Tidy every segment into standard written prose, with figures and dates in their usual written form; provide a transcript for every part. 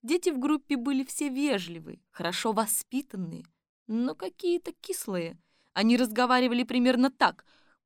Дети в группе были все вежливые, хорошо воспитанные, но какие-то кислые. Они разговаривали примерно так.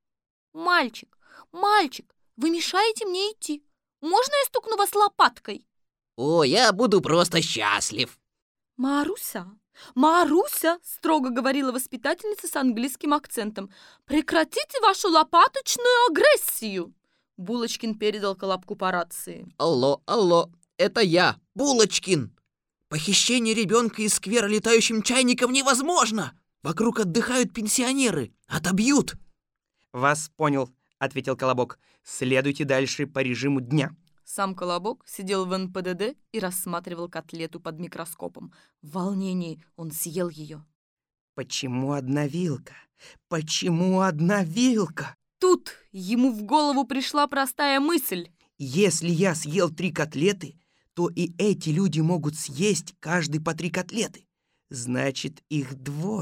«Мальчик, мальчик, вы мешаете мне идти. Можно я стукну вас лопаткой?» О, я буду просто счастлив. «Маруся, Маруся!» — строго говорила воспитательница с английским акцентом. «Прекратите вашу лопаточную агрессию!» Булочкин передал Колобку по рации. Алло, алло, это я, Булочкин. Похищение ребенка из сквера летающим чайником невозможно. Вокруг отдыхают пенсионеры. Отобьют. «Вас понял», — ответил Колобок. «Следуйте дальше по режиму дня». Сам Колобок сидел в НПДД и рассматривал котлету под микроскопом. В волнении он съел ее. «Почему одна вилка? Почему одна вилка? Тут ему в голову пришла простая мысль. Если я съел 3 котлеты, то и эти люди могут съесть каждый по 3 котлеты. Значит, их 2.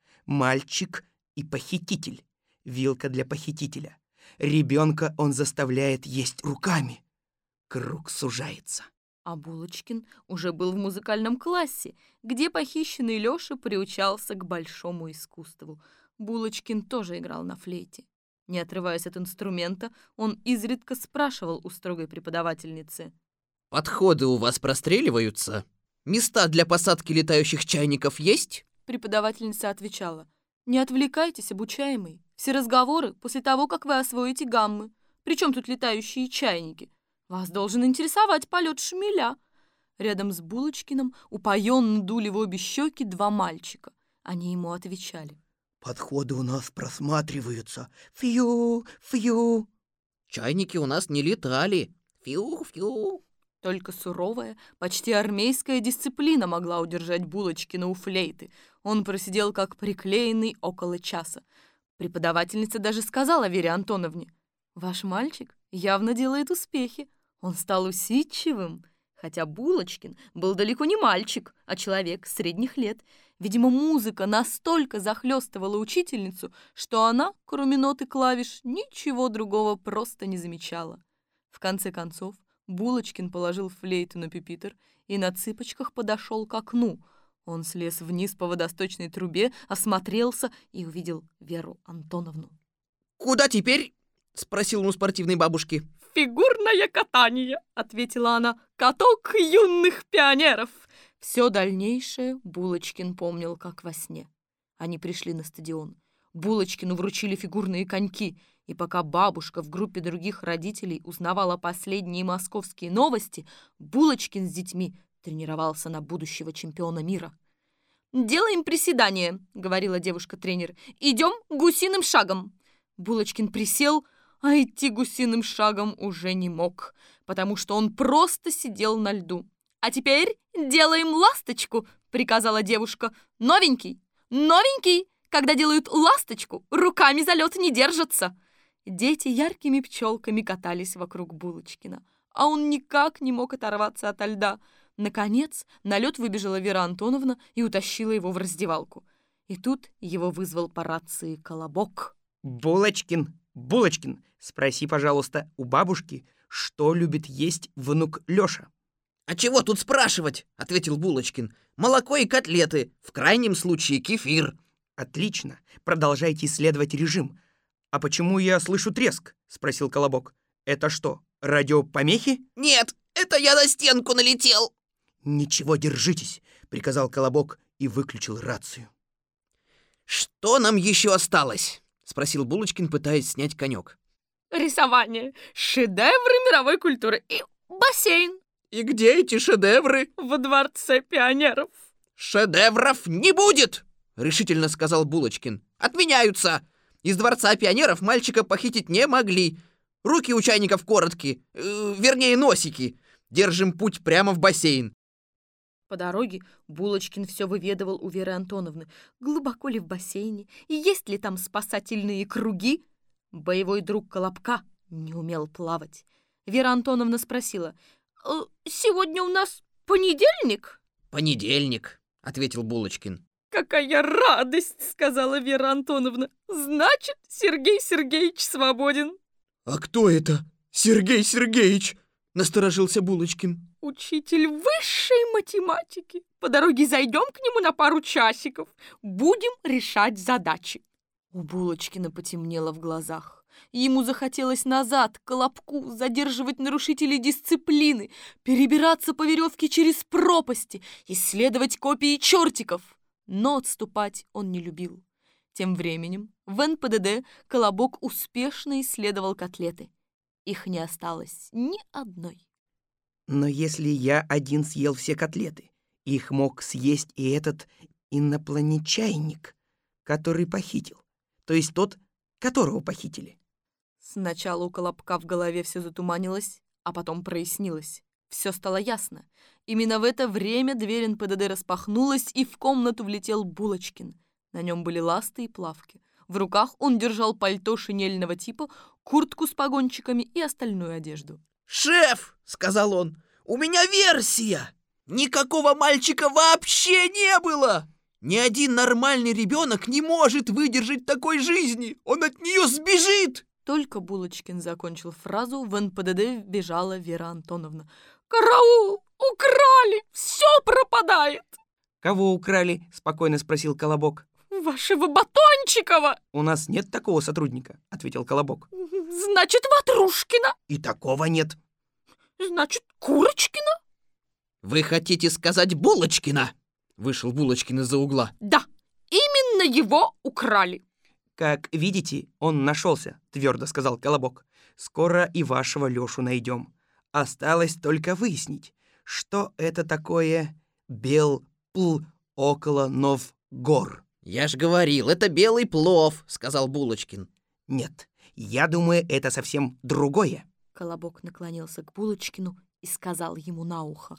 Мальчик и похититель. Вилка для похитителя. Ребенка он заставляет есть руками. Круг сужается». А Булочкин уже был в музыкальном классе, где похищенный Лёша приучался к большому искусству. Булочкин тоже играл на флейте. Не отрываясь от инструмента, он изредка спрашивал у строгой преподавательницы. Подходы у вас простреливаются? Места для посадки летающих чайников есть? Преподавательница отвечала. «Не отвлекайтесь, обучаемый. Все разговоры после того, как вы освоите гаммы. Причем тут летающие чайники? Вас должен интересовать полет шмеля». Рядом с Булочкиным упоенно дули в обе щеки 2 мальчика. Они ему отвечали. «Подходы у нас просматриваются. Фью, фью». Чайники у нас не летали. Фью-фью. Только суровая, почти армейская дисциплина могла удержать Булочкина у флейты. Он просидел как приклеенный около часа. Преподавательница даже сказала Вере Антоновне: «Ваш мальчик явно делает успехи. Он стал усидчивым». Хотя Булочкин был далеко не мальчик, а человек средних лет. Видимо, музыка настолько захлестывала учительницу, что она, кроме нот и клавиш, ничего другого просто не замечала. В конце концов, Булочкин положил флейту на пюпитр и на цыпочках подошел к окну. Он слез вниз по водосточной трубе, осмотрелся и увидел Веру Антоновну. Куда теперь? Спросил он у спортивной бабушки. «Фигурное катание», — ответила она, — «каток юных пионеров». Все дальнейшее Булочкин помнил как во сне. Они пришли на стадион. Булочкину вручили фигурные коньки, и пока бабушка в группе других родителей узнавала последние московские новости, Булочкин с детьми тренировался на будущего чемпиона мира. «Делаем приседания», — говорила девушка-тренер. «Идем гусиным шагом». Булочкин присел, а идти гусиным шагом уже не мог, потому что он просто сидел на льду. «А теперь делаем ласточку», — приказала девушка. «Новенький, новенький, когда делают ласточку, руками за лед не держатся». Дети яркими пчелками катались вокруг Булочкина, а он никак не мог оторваться от льда. Наконец, на лед выбежала Вера Антоновна и утащила его в раздевалку. И тут его вызвал по рации Колобок. «Булочкин, Булочкин, спроси, пожалуйста, у бабушки, что любит есть внук Лёша». «А чего тут спрашивать?» — ответил Булочкин. «Молоко и котлеты, в крайнем случае кефир». «Отлично, продолжайте исследовать режим». «А почему я слышу треск?» — спросил Колобок. «Это что, радиопомехи?» «Нет, это я на стенку налетел». «Ничего, держитесь», — приказал Колобок и выключил рацию. «Что нам еще осталось?» — спросил Булочкин, пытаясь снять конек. «Рисование, шедевры мировой культуры и бассейн». «И где эти шедевры?» «Во дворце пионеров». «Шедевров не будет!» — решительно сказал Булочкин. «Отменяются! Из дворца пионеров мальчика похитить не могли. Руки у чайников короткие, вернее, носики. Держим путь прямо в бассейн». По дороге Булочкин все выведывал у Веры Антоновны, глубоко ли в бассейне и есть ли там спасательные круги. Боевой друг Колобка не умел плавать. Вера Антоновна спросила: «Сегодня у нас понедельник?» «Понедельник», — ответил Булочкин. «Какая радость!» — сказала Вера Антоновна. «Значит, Сергей Сергеевич свободен». «А кто это, Сергей Сергеевич?» насторожился Булочкин. Учитель высшей математики. По дороге зайдем к нему на пару часиков. Будем решать задачи. У Булочкина потемнело в глазах. Ему захотелось назад, к Колобку, задерживать нарушителей дисциплины, перебираться по веревке через пропасти, исследовать копии чертиков. Но отступать он не любил. Тем временем в НПДД Колобок успешно исследовал котлеты. Их не осталось ни одной. Но если я один съел все котлеты, их мог съесть и этот инопланетчайник, который похитил. То есть тот, которого похитили. Сначала у Колобка в голове все затуманилось, а потом прояснилось. Все стало ясно. Именно в это время дверь НПДД распахнулась, и в комнату влетел Булочкин. На нем были ласты и плавки. В руках он держал пальто шинельного типа, куртку с погончиками и остальную одежду. «Шеф!» — сказал он. «У меня версия! Никакого мальчика вообще не было! Ни один нормальный ребенок не может выдержать такой жизни! Он от нее сбежит!» Только Булочкин закончил фразу, в НПДД бежала Вера Антоновна. «Караул! Украли! Все пропадает!» «Кого украли?» — спокойно спросил Колобок. «Вашего Батончикова!» «У нас нет такого сотрудника», — ответил Колобок. «Значит, Ватрушкина!» «И такого нет». «Значит, Курочкина?» «Вы хотите сказать Булочкина?» Вышел Булочкин из-за угла. «Да, именно его украли!» «Как видите, он нашелся», — твердо сказал Колобок. «Скоро и вашего Лешу найдем. Осталось только выяснить, что это такое Бел-Пл около Новгор». «Я ж говорил, это белый плов», — сказал Булочкин. «Нет, я думаю, это совсем другое». Колобок наклонился к Булочкину и сказал ему на ухо.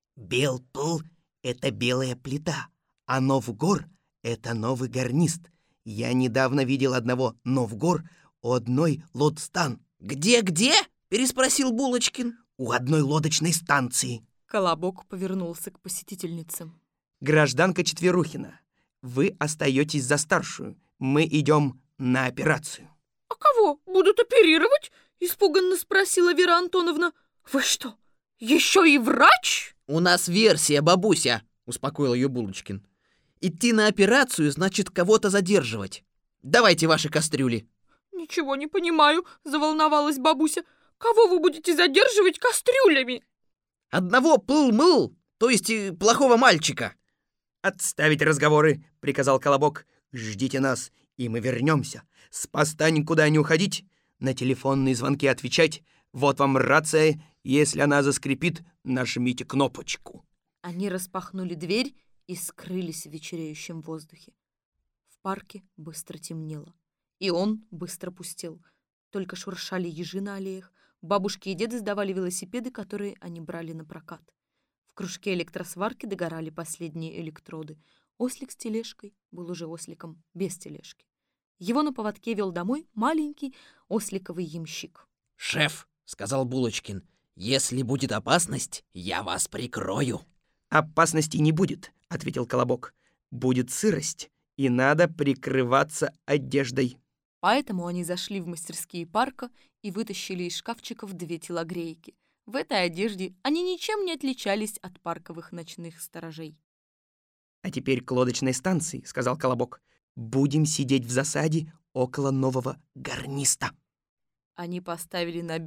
Бел-Пл — это белая плита, а Новгор — это новый гарнист. Я недавно видел одного Новгор у одной лодстан. «Где-где?» — переспросил Булочкин. У одной лодочной станции. Колобок повернулся к посетительницам. Гражданка Четверухина, вы остаетесь за старшую. Мы идем на операцию. «А кого будут оперировать?» — испуганно спросила Вера Антоновна. «Вы что, еще и врач?» «У нас версия, бабуся», — успокоил ее Булочкин. «Идти на операцию значит кого-то задерживать. Давайте ваши кастрюли». «Ничего не понимаю», — заволновалась бабуся. «Кого вы будете задерживать кастрюлями?» «Одного пыл-мыл, то есть плохого мальчика». «Отставить разговоры», — приказал Колобок. «Ждите нас, и мы вернемся. С поста никуда не уходить, на телефонные звонки отвечать. Вот вам рация, если она заскрипит, нажмите кнопочку». Они распахнули дверь и скрылись в вечереющем воздухе. В парке быстро темнело, и он быстро пустел. Только шуршали ежи на аллеях, бабушки и деды сдавали велосипеды, которые они брали на прокат. В кружке электросварки догорали последние электроды. Ослик с тележкой был уже осликом без тележки. Его на поводке вел домой маленький осликовый ямщик. «Шеф», — сказал Булочкин, — «если будет опасность, я вас прикрою». «Опасности не будет», — ответил Колобок. «Будет сырость, и надо прикрываться одеждой». Поэтому они зашли в мастерские парка и вытащили из шкафчиков 2 телогрейки. В этой одежде они ничем не отличались от парковых ночных сторожей. «А теперь к лодочной станции», — сказал Колобок. «Будем сидеть в засаде около нового гарниста». Они поставили на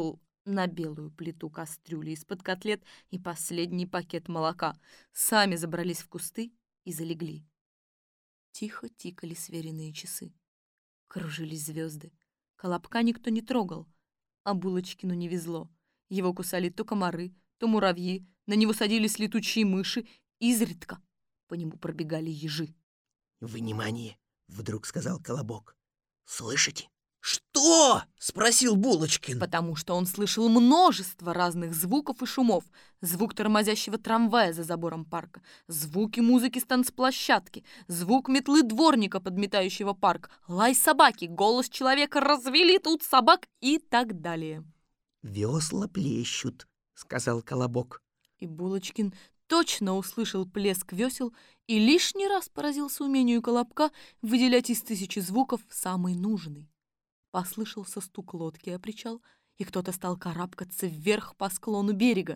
белую плиту кастрюли из-под котлет и последний пакет молока. Сами забрались в кусты и залегли. Тихо тикали сверенные часы. Кружились звезды. Колобка никто не трогал, а Булочкину не везло. Его кусали то комары, то муравьи, на него садились летучие мыши, изредка по нему пробегали ежи. «Внимание!» — вдруг сказал Колобок. «Слышите?» «Что?» — спросил Булочкин. Потому что он слышал множество разных звуков и шумов. Звук тормозящего трамвая за забором парка, звуки музыки с танцплощадки, звук метлы дворника, подметающего парк, лай собаки, голос человека «развели тут собак» и так далее. «Весла плещут», — сказал Колобок. И Булочкин точно услышал плеск весел и лишний раз поразился умению Колобка выделять из 1000 звуков самый нужный. Послышался стук лодки о причал, и кто-то стал карабкаться вверх по склону берега.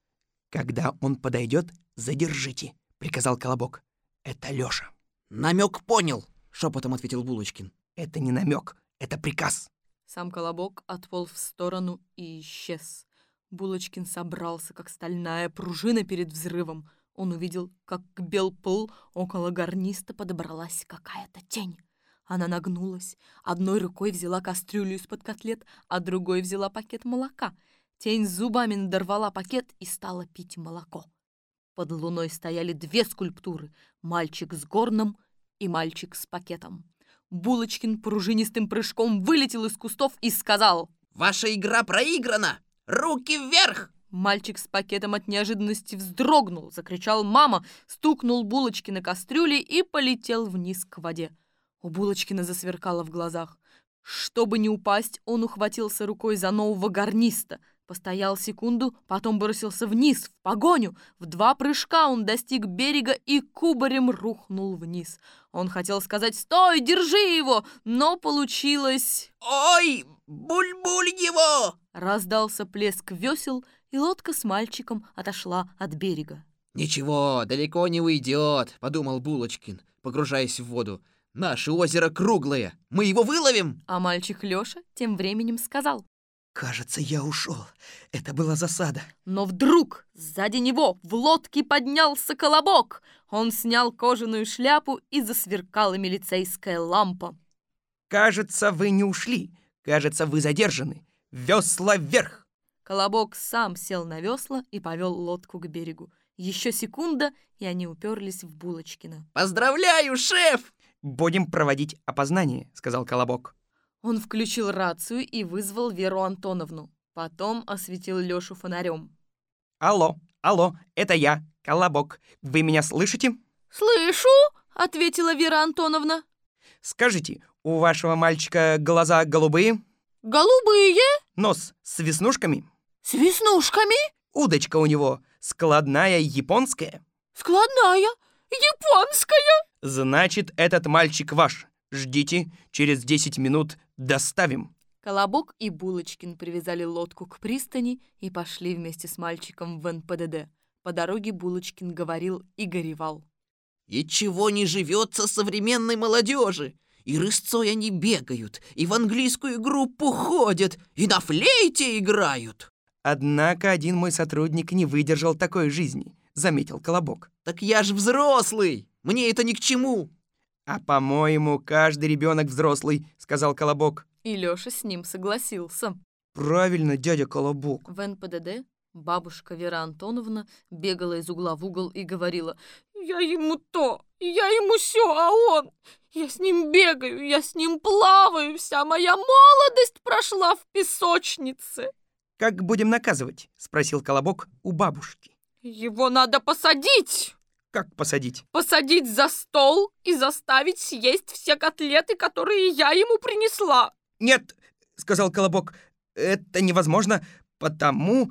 «Когда он подойдет, задержите», — приказал Колобок. «Это Лёша». «Намек понял», — шепотом ответил Булочкин. «Это не намек, это приказ». Сам Колобок отполз в сторону и исчез. Булочкин собрался, как стальная пружина перед взрывом. Он увидел, как к бел-пыл около гарниста подобралась какая-то тень. Она нагнулась, одной рукой взяла кастрюлю из-под котлет, а другой взяла пакет молока. Тень зубами надорвала пакет и стала пить молоко. Под луной стояли две скульптуры — мальчик с горном и мальчик с пакетом. Булочкин пружинистым прыжком вылетел из кустов и сказал: «Ваша игра проиграна! Руки вверх!» Мальчик с пакетом от неожиданности вздрогнул, закричал «мама», стукнул Булочкина кастрюлей и полетел вниз к воде. У Булочкина засверкало в глазах. Чтобы не упасть, он ухватился рукой за нового гарниста. Постоял секунду, потом бросился вниз, в погоню. В 2 прыжка он достиг берега и кубарем рухнул вниз. Он хотел сказать «Стой, держи его!», но получилось... «Ой, буль-буль его!» Раздался плеск весел, и лодка с мальчиком отошла от берега. «Ничего, далеко не уйдет», — подумал Булочкин, погружаясь в воду. «Наше озеро круглое, мы его выловим!» А мальчик Лёша тем временем сказал: «Кажется, я ушел. Это была засада». Но вдруг сзади него в лодке поднялся Колобок. Он снял кожаную шляпу, и засверкала милицейская лампа. «Кажется, вы не ушли. Кажется, вы задержаны. Весла вверх!» Колобок сам сел на весла и повел лодку к берегу. Еще секунда, и они уперлись в Булочкина. «Поздравляю, шеф!» «Будем проводить опознание», — сказал Колобок. Он включил рацию и вызвал Веру Антоновну. Потом осветил Лёшу фонарем. «Алло, алло, это я, Колобок. Вы меня слышите?» «Слышу!» — ответила Вера Антоновна. «Скажите, у вашего мальчика глаза голубые, «Голубые, нос с веснушками, с веснушками, удочка у него складная японская? складная, японская». Значит, этот мальчик ваш. Ждите, через 10 минут доставим». Колобок и Булочкин привязали лодку к пристани и пошли вместе с мальчиком в НПДД. По дороге Булочкин говорил и горевал. «И чего не живется современной молодежи? И рысцой они бегают, и в английскую группу ходят, и на флейте играют!» «Однако один мой сотрудник не выдержал такой жизни», — заметил Колобок. «Так я ж взрослый! Мне это ни к чему!» «А по-моему, каждый ребенок взрослый», — сказал Колобок. И Лёша с ним согласился. «Правильно, дядя Колобок». В НПДД бабушка Вера Антоновна бегала из угла в угол и говорила: «Я ему то, я ему сё, а он... Я с ним бегаю, я с ним плаваю, вся моя молодость прошла в песочнице». «Как будем наказывать?» — спросил Колобок у бабушки. «Его надо посадить!» «Как посадить?» «Посадить за стол и заставить съесть все котлеты, которые я ему принесла». «Нет», — сказал Колобок, — «это невозможно, потому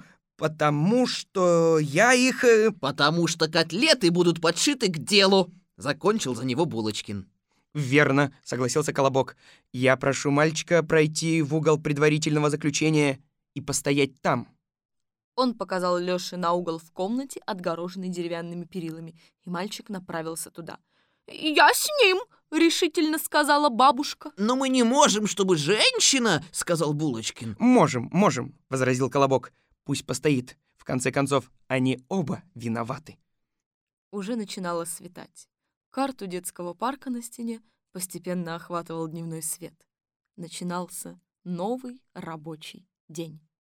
что я их...» «Потому что котлеты будут подшиты к делу», — закончил за него Булочкин. «Верно», — согласился Колобок. «Я прошу мальчика пройти в угол предварительного заключения и постоять там». Он показал Лёше на угол в комнате, отгороженный деревянными перилами, и мальчик направился туда. «Я с ним!» — решительно сказала бабушка. «Но мы не можем, чтобы женщина», — сказал Булочкин. «Можем», — возразил Колобок. «Пусть постоит. В конце концов, они оба виноваты». Уже начинало светать. Карту детского парка на стене постепенно охватывал дневной свет. Начинался новый рабочий день.